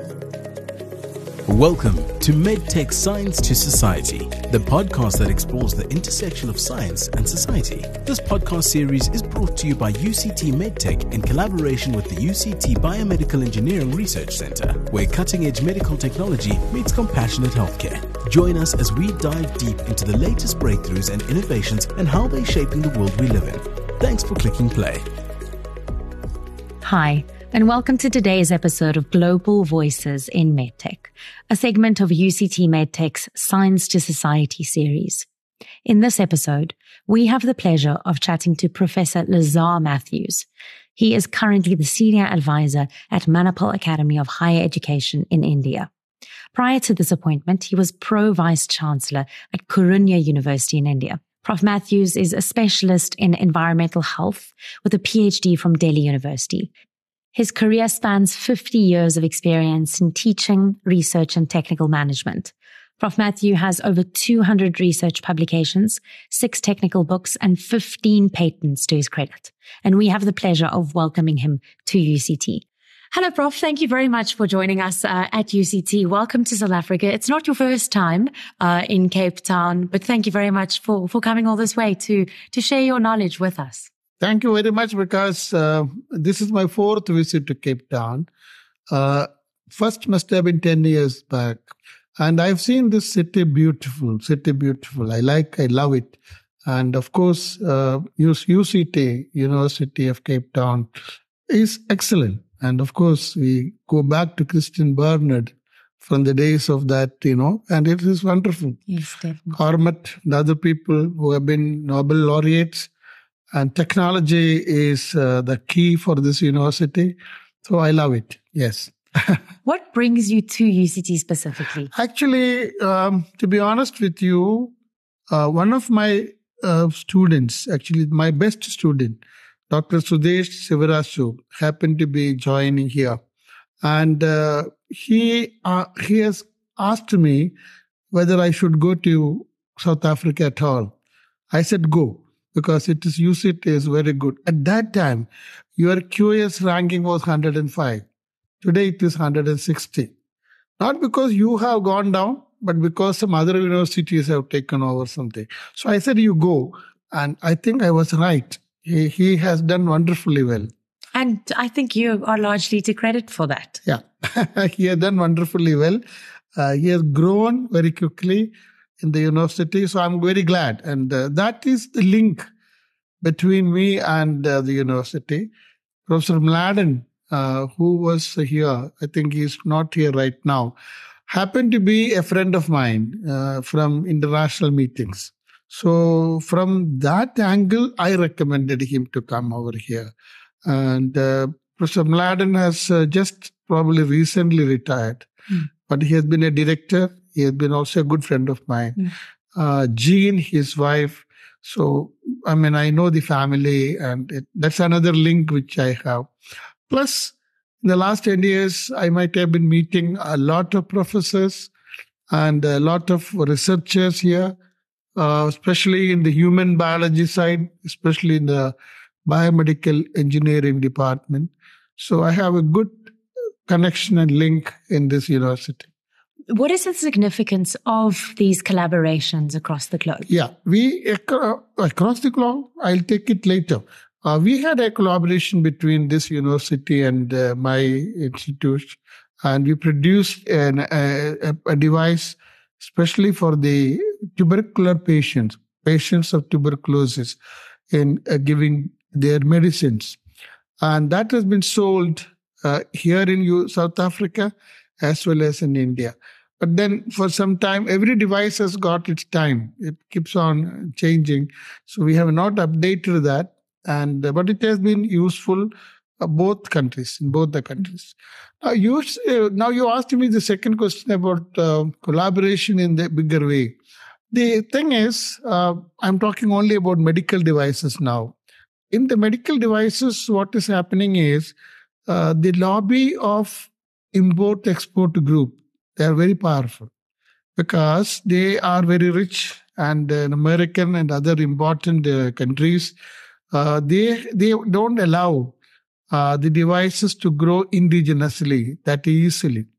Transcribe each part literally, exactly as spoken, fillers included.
Welcome to MedTech Science to Society, the podcast that explores the intersection of science and society. This podcast series is brought to you by U C T MedTech in collaboration with the U C T Biomedical Engineering Research Center, where cutting-edge medical technology meets compassionate healthcare. Join us as we dive deep into the latest breakthroughs and innovations and how they're shaping the world we live in. Thanks for clicking play. Hi, and welcome to today's episode of Global Voices in MedTech, a segment of U C T MedTech's Science to Society series. In this episode, we have the pleasure of chatting to Professor Lazar Matthews. He is currently the Senior Advisor at Manipal Academy of Higher Education in India. Prior to this appointment, he was Pro-Vice Chancellor at Karunya University in India. Professor Matthews is a specialist in environmental health with a P H D from Delhi University. His career spans fifty years of experience in teaching, research, and technical management. Professor Matthew has over two hundred research publications, six technical books, and fifteen patents to his credit. And we have the pleasure of welcoming him to U C T. Hello, Professor Thank you very much for joining us uh, at U C T. Welcome to South Africa. It's not your first time uh, in Cape Town, but thank you very much for, for coming all this way to, to share your knowledge with us. Thank you very much, because uh, this is my fourth visit to Cape Town. Uh, first must have been ten years back. And I've seen this city beautiful, city beautiful. I like, I love it. And of course, uh, U C T, University of Cape Town, is excellent. And of course, we go back to Christian Barnard from the days of that, you know, and it is wonderful. Yes, definitely. Harmat and other people who have been Nobel laureates. And technology is uh, the key for this university. So I love it. Yes. What brings you to U C T specifically? Actually, um, to be honest with you, uh, one of my uh, students, actually my best student, Doctor Sudesh Sivarasu, happened to be joining here. And uh, he uh, he has asked me whether I should go to South Africa at all. I said, go. Because it is U C T is very good. At that time, your Q S ranking was one hundred five. Today it is one hundred sixty. Not because you have gone down, but because some other universities have taken over something. So I said, you go. And I think I was right. He, he has done wonderfully well. And I think you are largely to credit for that. Yeah, he has done wonderfully well. Uh, he has grown very quickly in the university. So I'm very glad. And uh, that is the link between me and uh, the university. Professor Mladen, uh, who was here, I think he's not here right now, happened to be a friend of mine uh, from international meetings. So from that angle, I recommended him to come over here. And uh, Professor Mladen has uh, just probably recently retired, mm. but he has been a director. He has been also a good friend of mine. Mm. Uh, Jean, his wife. So, I mean, I know the family, and it, that's another link which I have. Plus, in the last ten years, I might have been meeting a lot of professors and a lot of researchers here, uh, especially in the human biology side, especially in the biomedical engineering department. So I have a good connection and link in this university. What is the significance of these collaborations across the globe? Yeah, we across the globe, I'll take it later. Uh, we had a collaboration between this university and uh, my institute, and we produced an, a, a device especially for the tubercular patients, patients of tuberculosis, in uh, giving their medicines. And that has been sold uh, here in U- South Africa as well as in India. But then for some time, every device has got its time. It keeps on changing. So we have not updated that. And uh, but it has been useful uh, both countries, in both the countries. Uh, you, uh, now you asked me the second question about uh, collaboration in the bigger way. The thing is, uh, I'm talking only about medical devices now. In the medical devices, what is happening is uh, the lobby of import-export group, they are very powerful because they are very rich, and uh, American and other important uh, countries, uh, they they don't allow uh, the devices to grow indigenously that easily.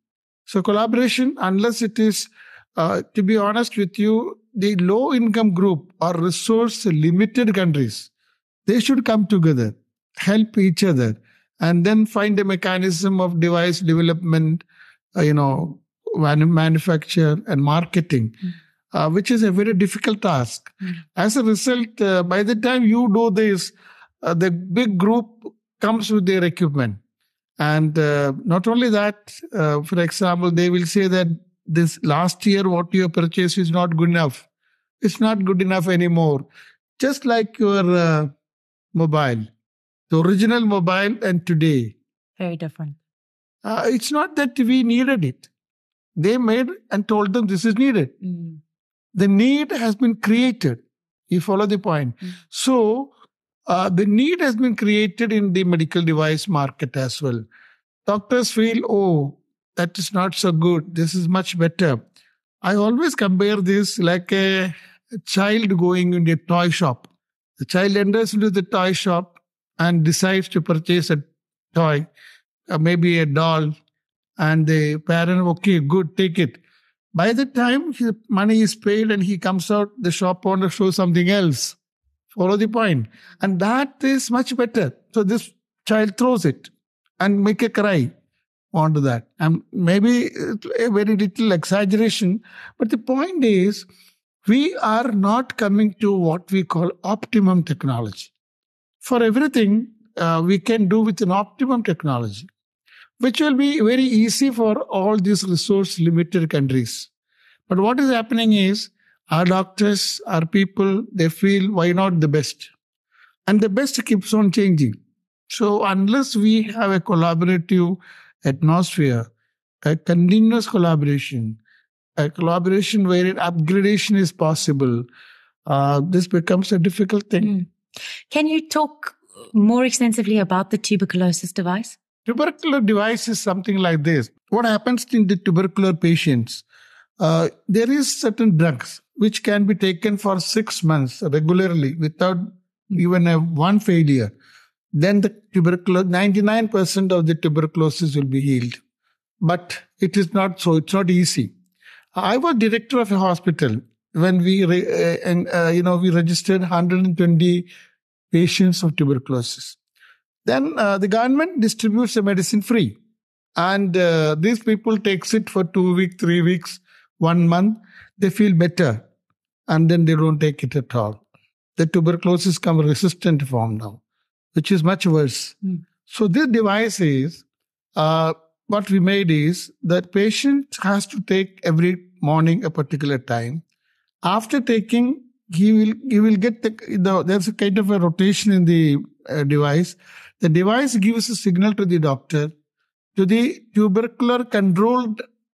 So collaboration, unless it is, uh, to be honest with you, the low-income group or resource-limited countries, they should come together, help each other, and then find a mechanism of device development, uh, you know, man- manufacture and marketing, mm. uh, which is a very difficult task. Mm. As a result, uh, by the time you do this, uh, the big group comes with their equipment. And uh, not only that, uh, for example, they will say that this last year what you purchased is not good enough. It's not good enough anymore. Just like your uh, mobile, the original mobile and today. Very different. Uh, it's not that we needed it. They made and told them this is needed. Mm. The need has been created. You follow the point. Mm. So, Uh, the need has been created in the medical device market as well. Doctors feel, oh, that is not so good. This is much better. I always compare this like a, a child going into a toy shop. The child enters into the toy shop and decides to purchase a toy, uh, maybe a doll, and the parent, okay, good, take it. By the time his money is paid and he comes out, the shop owner shows something else. Follow the point. And that is much better. So this child throws it and make a cry onto that. And maybe a very little exaggeration. But the point is, we are not coming to what we call optimum technology. For everything, uh, we can do with an optimum technology, which will be very easy for all these resource-limited countries. But what is happening is, our doctors, our people, they feel, why not the best? And the best keeps on changing. So unless we have a collaborative atmosphere, a continuous collaboration, a collaboration where upgradation is possible, uh, this becomes a difficult thing. Mm. Can you talk more extensively about the tuberculosis device? Tubercular device is something like this. What happens in the tubercular patients? Uh, there is certain drugs which can be taken for six months regularly without even a one failure. Then the tuberculosis, ninety-nine percent of the tuberculosis will be healed. But it is not so. It's not easy. I was director of a hospital when we, re, uh, and uh, you know, we registered one hundred twenty patients of tuberculosis. Then uh, the government distributes the medicine free, and uh, these people takes it for two weeks, three weeks. One month, they feel better, and then they don't take it at all. The tuberculosis comes resistant form now, which is much worse. Mm. So this device is, uh, what we made is that patient has to take every morning a particular time. After taking, he will he will get the, the there's a kind of a rotation in the uh, device. The device gives a signal to the doctor, to the tubercular controlled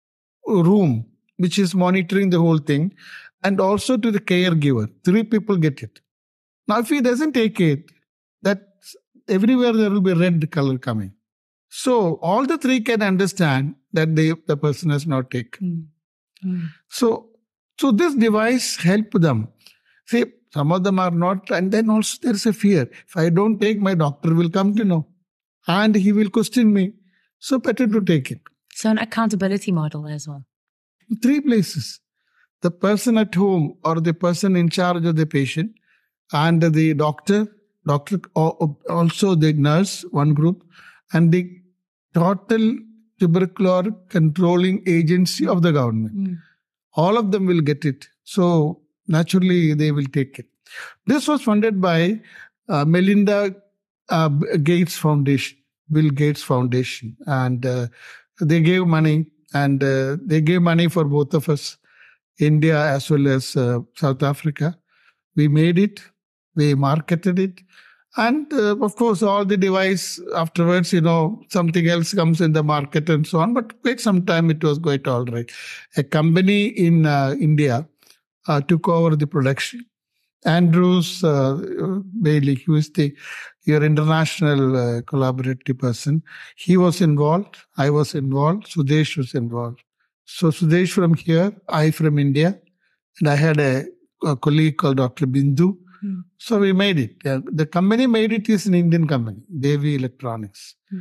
room, which is monitoring the whole thing, and also to the caregiver. Three people get it. Now, if he doesn't take it, that everywhere there will be red color coming. So all the three can understand that they, the person has not taken. Mm. Mm. So, so this device help them. See, some of them are not, and then also there is a fear. If I don't take, my doctor will come to know, and he will question me. So better to take it. So an accountability model as well. Three places. The person at home or the person in charge of the patient and the doctor, doctor also the nurse, one group, and the total tubercular controlling agency of the government. Mm. All of them will get it. So naturally they will take it. This was funded by uh, Melinda uh, Gates Foundation, Bill Gates Foundation, and uh, they gave money. And uh, they gave money for both of us, India as well as uh, South Africa. We made it, we marketed it. And uh, of course, all the device afterwards, you know, something else comes in the market and so on. But quite some time it was quite all right. A company in uh, India uh, took over the production. Andrews uh, Bailey, who is the your international uh, collaborative person, he was involved. I was involved. Sudesh was involved. So Sudesh from here, I from India, and I had a, a colleague called Doctor Bindu. Hmm. So we made it. Yeah, the company made it is an Indian company, Devi Electronics. Hmm.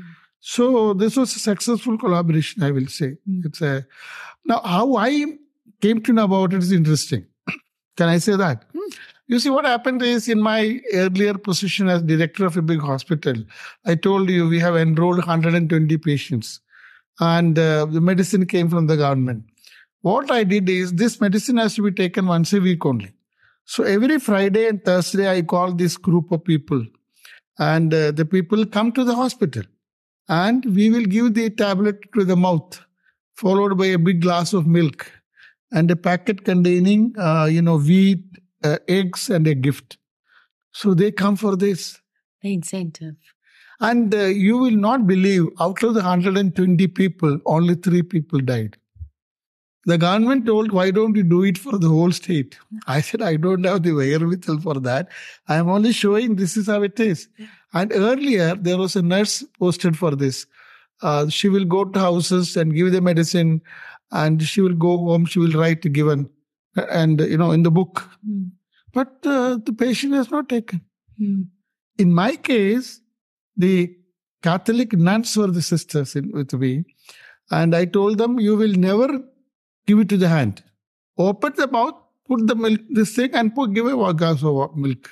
So this was a successful collaboration, I will say. Mm. It's a now how I came to know about it is interesting. Can I say that? Mm. You see, what happened is in my earlier position as director of a big hospital, I told you we have enrolled one hundred twenty patients, and uh, the medicine came from the government. What I did is this medicine has to be taken once a week only. So every Friday and Thursday, I call this group of people, and uh, the people come to the hospital, and we will give the tablet to the mouth, followed by a big glass of milk and a packet containing, uh, you know, wheat, uh, eggs, and a gift. So they come for this. The incentive. And uh, you will not believe, out of the one hundred twenty people, only three people died. The government told, why don't you do it for the whole state? I said, I don't have the wherewithal for that. I am only showing this is how it is. And earlier, there was a nurse posted for this. Uh, she will go to houses and give the medicine, and she will go home, she will write given, and, you know, in the book. Mm. But uh, the patient has not taken. Mm. In my case, the Catholic nuns were the sisters in, with me. And I told them, you will never give it to the hand. Open the mouth, put the milk, this thing, and put, give a glass of milk.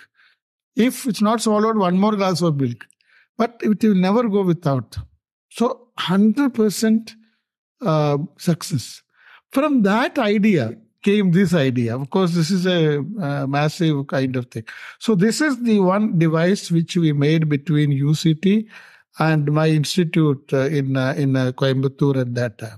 If it's not swallowed, one more glass of milk. But it will never go without. So, one hundred percent uh, success. From that idea came this idea. Of course, this is a, a massive kind of thing. So, this is the one device which we made between U C T and my institute uh, in, uh, in uh, Coimbatore at that time.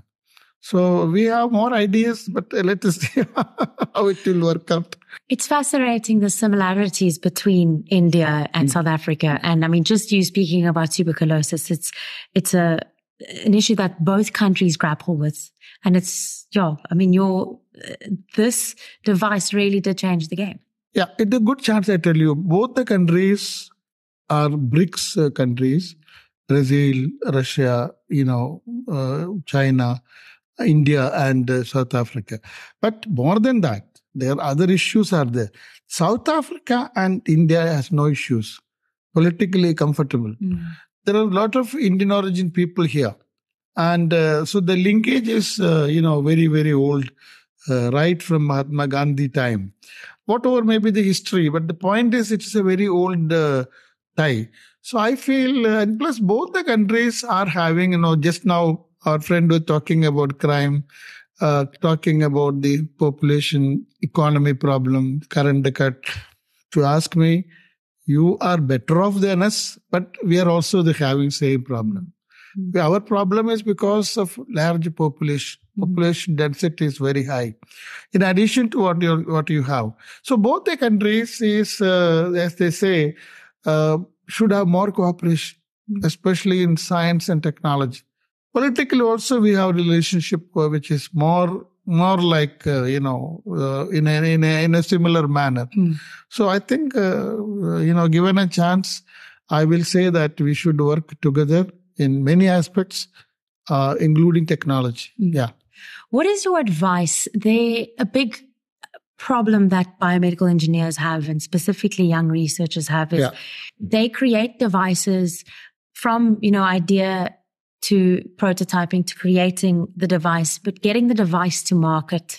So we have more ideas, but let us see how it will work out. It's fascinating, the similarities between India and mm. South Africa. And I mean, just you speaking about tuberculosis, it's, it's a, an issue that both countries grapple with. And it's, yeah, I mean, your, this device really did change the game. Yeah, it's a good chance, I tell you. Both the countries are BRICS uh, countries, Brazil, Russia, you know, uh, China, India and uh, South Africa. But more than that, there are other issues are there. South Africa and India has no issues. Politically comfortable. Mm. There are a lot of Indian origin people here. And uh, so the linkage is, uh, you know, very, very old, uh, right from Mahatma Gandhi time. Whatever may be the history, but the point is it's a very old uh, tie. So I feel, uh, and plus both the countries are having, you know, just now, our friend was talking about crime, uh, talking about the population economy problem, current cut. To ask me, you are better off than us, but we are also the having same problem. Mm-hmm. Our problem is because of large population. Population density is very high. In addition to what you what you have, so both the countries is, uh, as they say, uh, should have more cooperation, mm-hmm. especially in science and technology. Politically also we have a relationship uh, which is more more like, uh, you know, uh, in, a, in, a, in a similar manner. Mm. So I think, uh, you know, given a chance, I will say that we should work together in many aspects, uh, including technology. Mm. Yeah. What is your advice? There, a big problem that biomedical engineers have, and specifically young researchers have, is yeah. they create devices from, you know, idea to prototyping, to creating the device, but getting the device to market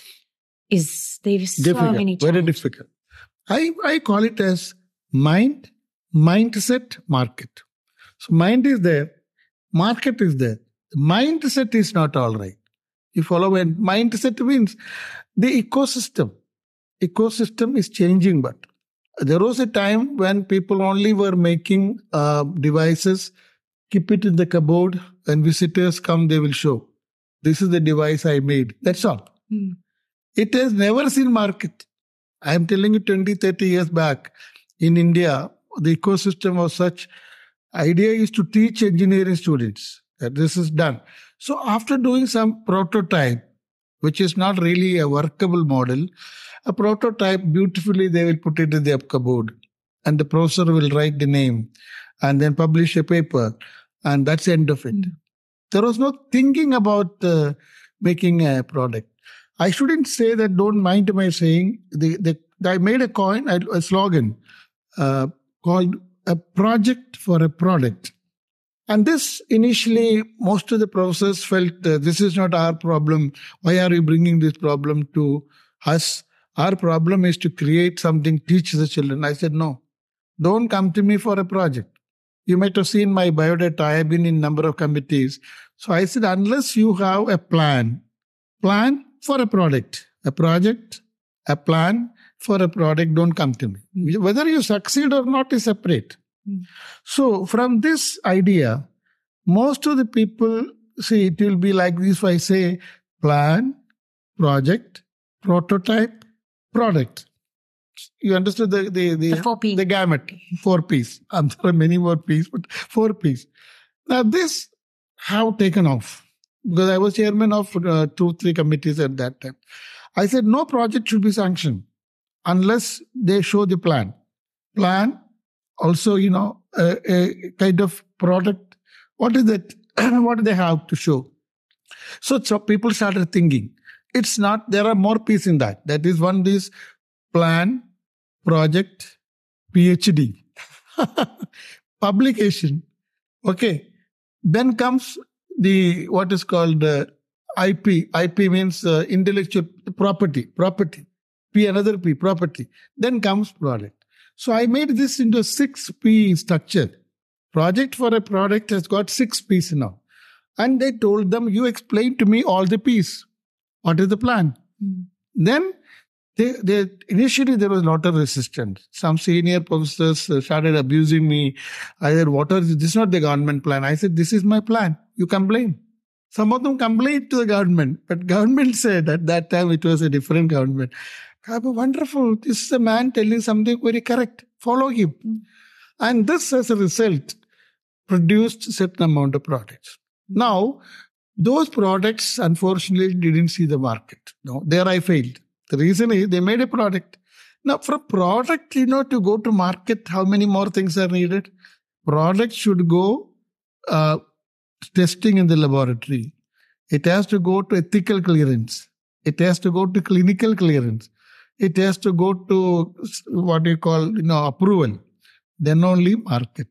is, there's so difficult, many challenges. Very difficult. I, I call it as mind, mindset, market. So mind is there, market is there. Mindset is not all right. You follow me? Mindset means the ecosystem. Ecosystem is changing, but there was a time when people only were making uh, devices, keep it in the cupboard. When visitors come, they will show. This is the device I made. That's all. Hmm. It has never seen market. I am telling you twenty, thirty years back in India, the ecosystem was such. Idea is to teach engineering students that this is done. So after doing some prototype, which is not really a workable model, a prototype, beautifully they will put it in the cupboard and the professor will write the name and then publish a paper. And that's the end of it. Mm. There was no thinking about uh, making a product. I shouldn't say that, don't mind my saying. The, the, I made a coin, a slogan uh, called a project for a product. And this initially, most of the professors felt uh, this is not our problem. Why are you bringing this problem to us? Our problem is to create something, teach the children. I said, no, don't come to me for a project. You might have seen my biodata. I have been in a number of committees. So I said, unless you have a plan, plan for a product, a project, a plan for a product, don't come to me. Whether you succeed or not is separate. Mm. So from this idea, most of the people, see, it will be like this. If I say plan, project, prototype, product. You understood the the the, the four P. The gamut, four P's. And there are many more P's, but four P's. Now this have taken off because I was chairman of uh, two, three committees at that time. I said no project should be sanctioned unless they show the plan. Plan, also, you know, a, a kind of product. What is it? What do they have to show? So, so people started thinking. It's not, there are more P's in that. That is one is plan, project, PhD, publication. Okay. Then comes the, what is called uh, I P. I P means uh, intellectual property, property. P, another P, property. Then comes product. So I made this into a six P structure. Project for a product has got six P's now. And they told them, you explain to me all the P's. What is the plan? Mm. Then, they, they initially there was a lot of resistance. Some senior professors started abusing me. I said, what are this? This is not the government plan. I said, this is my plan. You complain. Some of them complained to the government. But government said, at that time it was a different government. Wonderful. This is a man telling something very correct. Follow him. Mm. And this, as a result, produced a certain amount of products. Now, those products, unfortunately, didn't see the market. No, there I failed. The reason is they made a product. Now, for a product, you know, to go to market, how many more things are needed? Product should go uh, testing in the laboratory. It has to go to ethical clearance. It has to go to clinical clearance. It has to go to what you call, you know, approval. Then only market.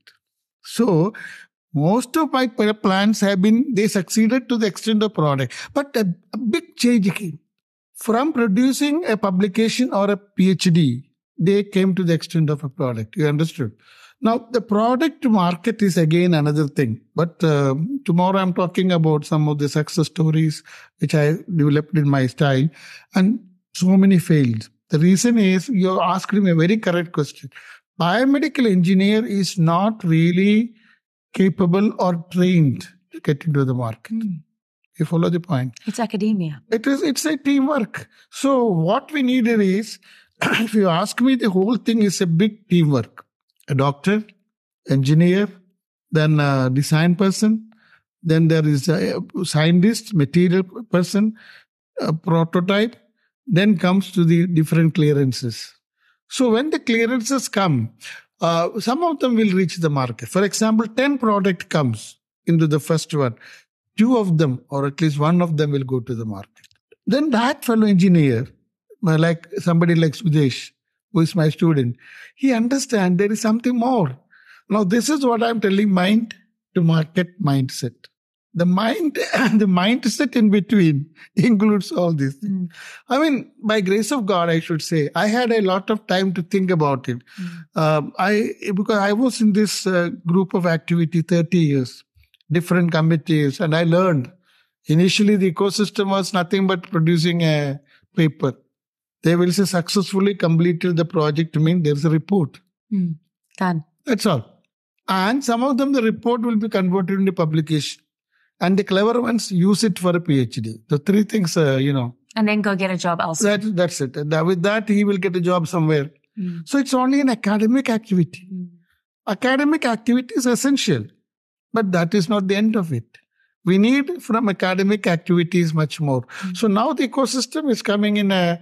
So, most of my plans have been, they succeeded to the extent of product. But a, a big change came. From producing a publication or a PhD, they came to the extent of a product. You understood? Now, the product market is again another thing. But uh, tomorrow I'm talking about some of the success stories which I developed in my style. And so many failed. The reason is, you asked me a very correct question. Biomedical engineer is not really capable or trained to get into the market. Mm. You follow the point? It's academia. It is, it's a teamwork. So what we needed is, if you ask me, the whole thing is a big teamwork. A doctor, engineer, then a design person, then there is a scientist, material person, a prototype, then comes to the different clearances. So when the clearances come, uh, some of them will reach the market. For example, ten product comes into the first one. Two of them, or at least one of them, will go to the market. Then that fellow engineer, like somebody like Sudesh, who is my student, he understands there is something more. Now, this is what I'm telling, mind to market mindset. The mind and the mindset in between includes all this. Mm. I mean, by grace of God, I should say, I had a lot of time to think about it. Mm. Um, I because I was in this uh, group of activity thirty years, different committees, and I learned. Initially, the ecosystem was nothing but producing a paper. They will say successfully completed the project, mean there's a report. Mm. Done. That's all. And some of them, the report will be converted into publication. And the clever ones use it for a PhD. The three things, uh, you know. And then go get a job elsewhere. That, that's it. And with that, he will get a job somewhere. Mm. So it's only an academic activity. Mm. Academic activity is essential. But that is not the end of it. We need from academic activities much more. Mm. So now the ecosystem is coming in a,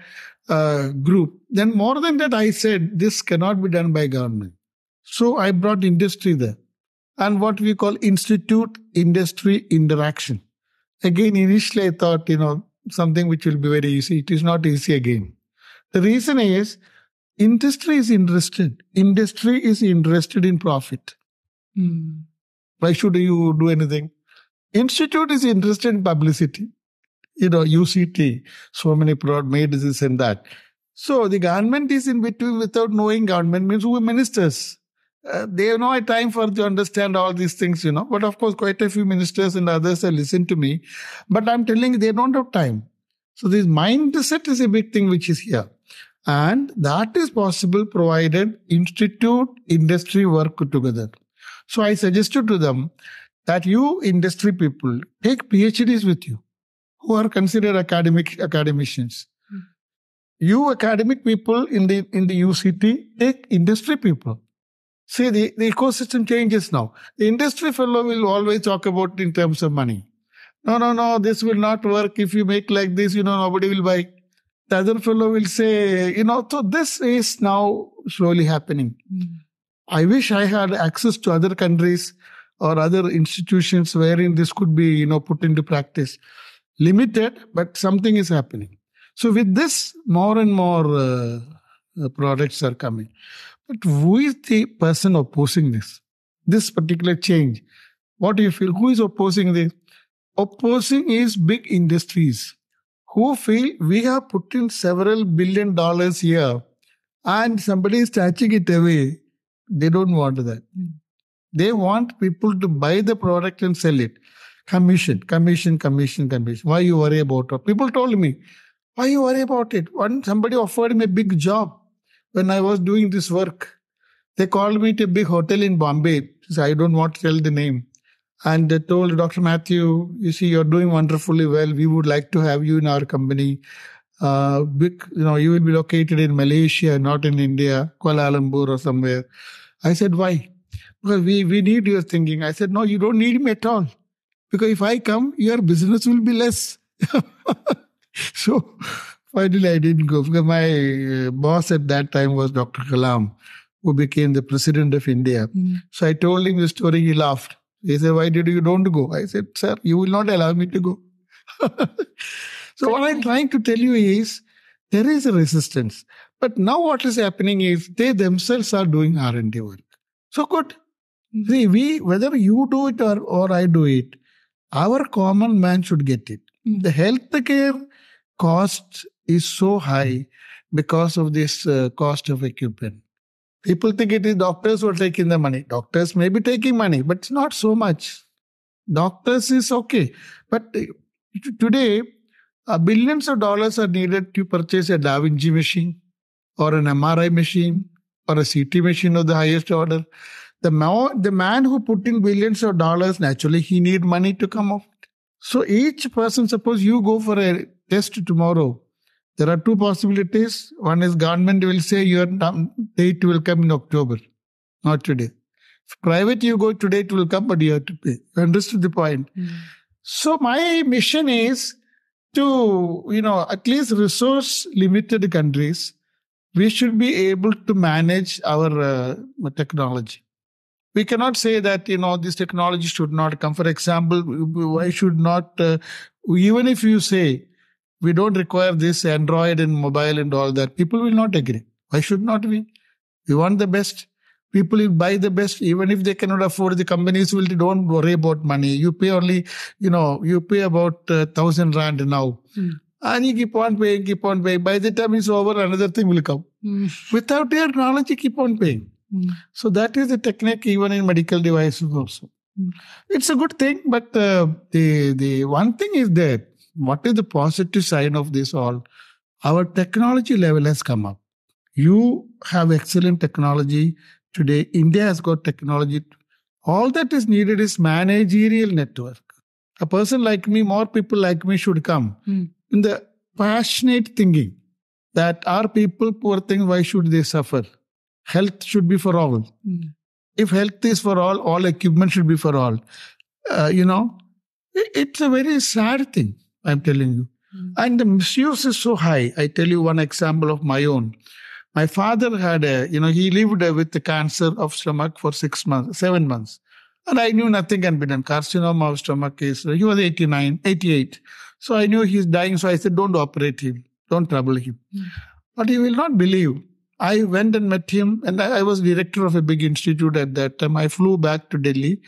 a group. Then more than that, I said, this cannot be done by government. So I brought industry there. And what we call institute-industry interaction. Again, initially I thought, you know, something which will be very easy. It is not easy again. The reason is, industry is interested. Industry is interested in profit. Mm. Why should you do anything? Institute is interested in publicity. You know, U C T, so many product made this and that. So the government is in between without knowing. Government means who are ministers. Uh, they have no time for to understand all these things, you know. But of course, quite a few ministers and others have listened to me. But I'm telling you, they don't have time. So this mindset is a big thing which is here. And that is possible provided institute, industry work together. So I suggested to them that you industry people take PhDs with you who are considered academic academicians. Mm. You academic people in the in the U C T take industry people. See, the, the ecosystem changes now. The industry fellow will always talk about in terms of money. No, no, no, this will not work. If you make like this, you know, nobody will buy. The other fellow will say, you know, so this is now slowly happening. Mm. I wish I had access to other countries or other institutions wherein this could be, you know, put into practice. Limited, but something is happening. So with this, more and more uh, uh, products are coming. But who is the person opposing this? This particular change? What do you feel? Who is opposing this? Opposing is big industries who feel we have put in several billion dollars here and somebody is snatching it away. They don't want that. Mm. They want people to buy the product and sell it. Commission, commission, commission, commission. Why you worry about it? People told me, why you worry about it? One, somebody offered me a big job when I was doing this work. They called me to a big hotel in Bombay. So I don't want to tell the name. And they told Doctor Matthew, you see, you're doing wonderfully well. We would like to have you in our company. Uh, big, you know, you will be located in Malaysia, not in India, Kuala Lumpur or somewhere. I said, why? Because we, we need your thinking. I said, no, you don't need me at all. Because if I come, your business will be less. So finally I didn't go. Because my boss at that time was Doctor Kalam, who became the president of India. Mm. So I told him the story. He laughed. He said, why did you don't go? I said, sir, you will not allow me to go. So what I'm trying to tell you is, there is a resistance. But now what is happening is, they themselves are doing R and D work. So good. See, we, whether you do it or, or I do it, our common man should get it. The healthcare cost is so high because of this uh, cost of equipment. People think it is doctors who are taking the money. Doctors may be taking money, but it's not so much. Doctors is okay. But uh, today, uh, billions of dollars are needed to purchase a Da Vinci machine or an M R I machine or a C T machine of the highest order. The, ma- the man who put in billions of dollars, naturally, he need money to come off. So each person, suppose you go for a test tomorrow, there are two possibilities. One is government will say your date will come in October, not today. If private you go today, it will come, but you have to pay. You understood the point? Mm. So my mission is to, you know, at least resource limited countries, we should be able to manage our uh, technology. We cannot say that, you know, this technology should not come. For example, why should not, uh, even if you say, we don't require this Android and mobile and all that, people will not agree. Why should not we? We want the best. People will buy the best, even if they cannot afford. The companies will, don't worry about money. You pay only, you know, you pay about uh, thousand rand now. Mm. And you keep on paying, keep on paying. By the time it's over, another thing will come. Mm. Without your knowledge, you keep on paying. Mm. So that is the technique even in medical devices also. Mm. It's a good thing, but uh, the the one thing is that, what is the positive side of this all? Our technology level has come up. You have excellent technology. Today, India has got technology. All that is needed is managerial network. A person like me, more people like me should come. Mm. In the passionate thinking that our people, poor things, why should they suffer? Health should be for all. Mm. If health is for all, all equipment should be for all. Uh, you know, it, it's a very sad thing, I'm telling you. Mm. And the misuse is so high. I tell you one example of my own. My father had a, you know, he lived with the cancer of stomach for six months, seven months. And I knew nothing can be done. Carcinoma of stomach is, he was eighty-nine, eighty-eight. So I knew he's dying. So I said, don't operate him. Don't trouble him. Mm. But he will not believe. I went and met him, and I, I was director of a big institute at that time. I flew back to Delhi.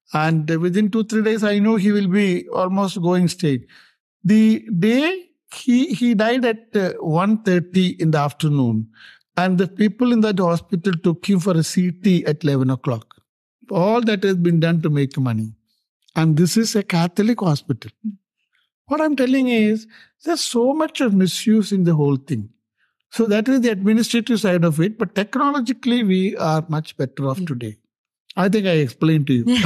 And within two, three days, I know he will be almost going straight. The day he, he died at uh, one thirty in the afternoon, and the people in that hospital took him for a C T at eleven o'clock. All that has been done to make money. And this is a Catholic hospital. What I'm telling is, there's so much of misuse in the whole thing. So that is the administrative side of it. But technologically, we are much better off today. I think I explained to you.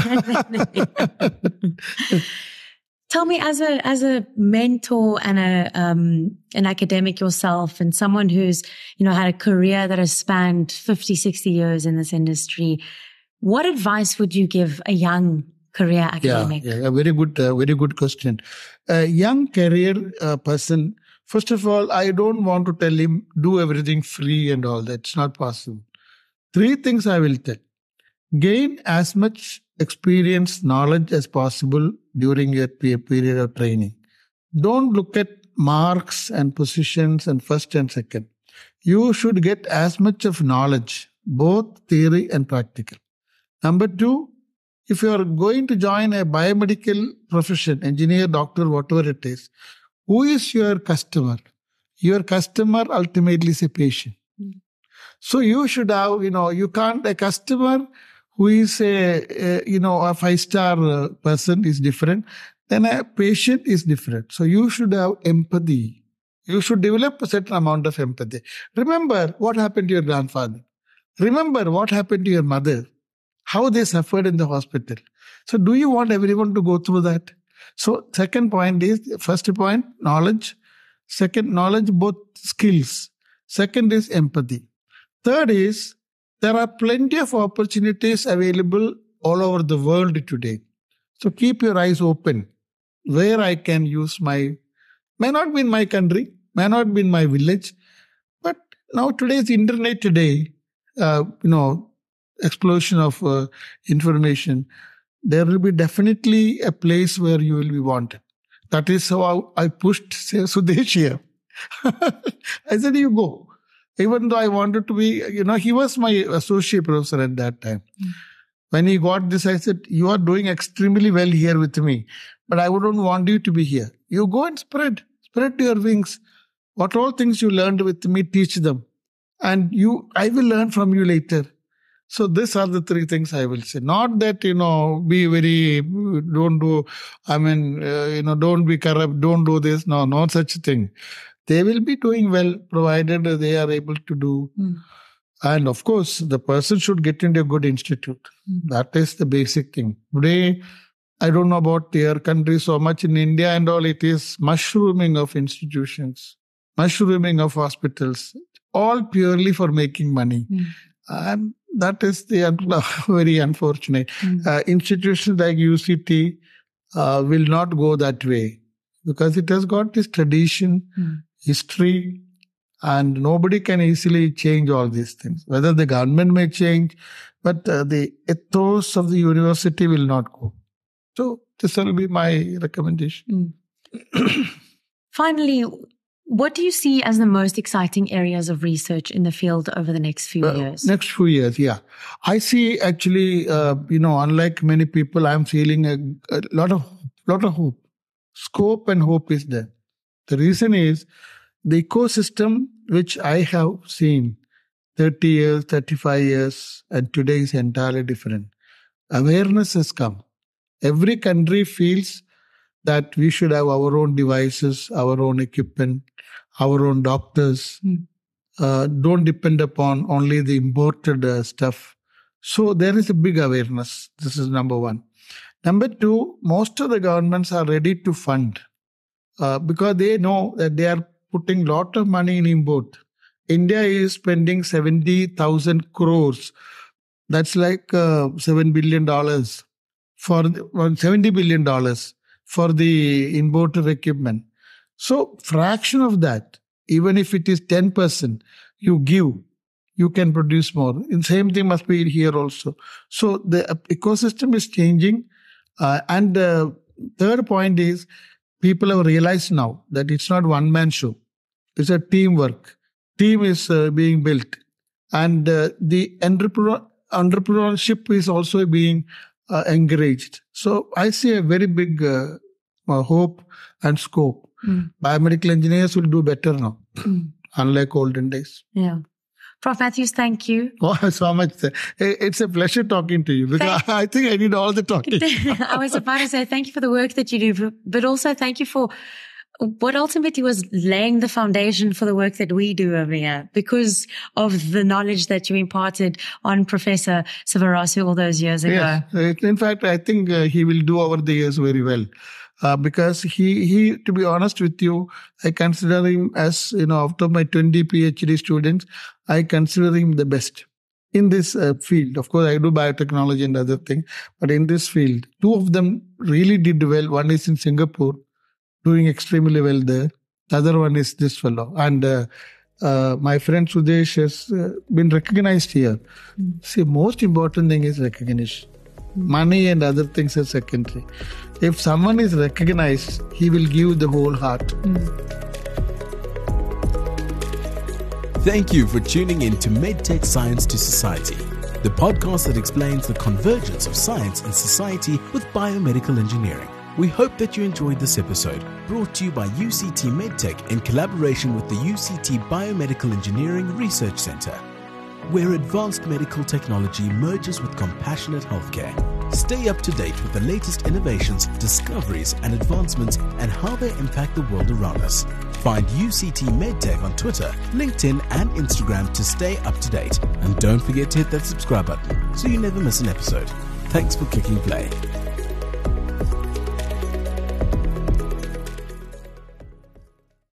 Tell me, as a as a mentor and a um, an academic yourself, and someone who's you know had a career that has spanned fifty, sixty years in this industry, what advice would you give a young career academic? Yeah, yeah a very good, uh, very good question. A young career uh, person, first of all, I don't want to tell him do everything free and all that. It's not possible. Three things I will tell. Gain as much experience, knowledge as possible during your period of training. Don't look at marks and positions and first and second. You should get as much of knowledge, both theory and practical. Number two, if you are going to join a biomedical profession, engineer, doctor, whatever it is, who is your customer? Your customer ultimately is a patient. Mm. So you should have, you know, you can't, a customer who is a, a you know, a five-star uh, person is different, then a patient is different. So you should have empathy. You should develop a certain amount of empathy. Remember what happened to your grandfather. Remember what happened to your mother, how they suffered in the hospital. So do you want everyone to go through that? So second point is, first point, knowledge. Second, knowledge, both skills. Second is empathy. Third is, there are plenty of opportunities available all over the world today. So keep your eyes open where I can use my, may not be in my country, may not be in my village, but now today's internet today, uh, you know, explosion of uh, information, there will be definitely a place where you will be wanted. That is how I pushed say, Sudesh here. I said, you go. Even though I wanted to be, you know, he was my associate professor at that time. Mm. When he got this, I said, you are doing extremely well here with me, but I wouldn't want you to be here. You go and spread, spread your wings. What all things you learned with me, teach them. And you, I will learn from you later. So these are the three things I will say. Not that, you know, be very, don't do, I mean, uh, you know, don't be corrupt, don't do this. No, not such a thing. They will be doing well, provided they are able to do. Mm. And of course, the person should get into a good institute. Mm. That is the basic thing. Today, I don't know about their country so much. In India and all, it is mushrooming of institutions, mushrooming of hospitals, all purely for making money. Mm. And that is the very unfortunate. Mm. Uh, institutions like U C T uh, will not go that way because it has got this tradition, mm. history, and nobody can easily change all these things. Whether the government may change, but uh, the ethos of the university will not go. So this will be my recommendation. Mm. Finally, what do you see as the most exciting areas of research in the field over the next few uh, years? Next few years, yeah. I see actually, uh, you know, unlike many people, I'm feeling a, a lot of lot of hope. Scope and hope is there. The reason is the ecosystem which I have seen thirty years, thirty-five years, and today is entirely different. Awareness has come. Every country feels that we should have our own devices, our own equipment, our own doctors. Mm. Uh, don't depend upon only the imported uh, stuff. So there is a big awareness. This is number one. Number two, most of the governments are ready to fund uh, because they know that they are putting a lot of money in import. India is spending seventy thousand crores. That's like uh, seven billion dollars for the, seventy billion dollars for the imported equipment. So fraction of that, even if it is ten percent, you give, you can produce more. And same thing must be here also. So the ecosystem is changing. Uh, and the third point is people have realized now that it's not one-man show. It's a teamwork. Team is uh, being built. And uh, the entrepreneur, entrepreneurship is also being uh, encouraged. So I see a very big uh, uh, hope and scope. Mm. Biomedical engineers will do better now, mm. unlike olden days. Yeah. Professor Matthews, thank you. Oh, so much. It's a pleasure talking to you because thank- I think I need all the talking. I was about to say thank you for the work that you do, but also thank you for what ultimately was laying the foundation for the work that we do over here because of the knowledge that you imparted on Professor Sivarasu all those years ago. Yes. In fact, I think uh, he will do over the years very well. Uh, because he, he, to be honest with you, I consider him as, you know, out of my twenty PhD students, I consider him the best in this uh, field. Of course, I do biotechnology and other things, but in this field, two of them really did well. One is in Singapore, doing extremely well there. The other one is this fellow. And uh, uh, my friend Sudesh has uh, been recognized here. Mm. See, most important thing is recognition. Money and other things are secondary. If someone is recognized, he will give the whole heart. Mm. Thank you for tuning in to MedTech Science to Society, the podcast that explains the convergence of science and society with biomedical engineering. We hope that you enjoyed this episode, brought to you by U C T MedTech in collaboration with the U C T Biomedical Engineering Research Center, where advanced medical technology merges with compassionate healthcare. Stay up to date with the latest innovations, discoveries, and advancements and how they impact the world around us. Find U C T MedTech on Twitter, LinkedIn, and Instagram to stay up to date. And don't forget to hit that subscribe button so you never miss an episode. Thanks for clicking play.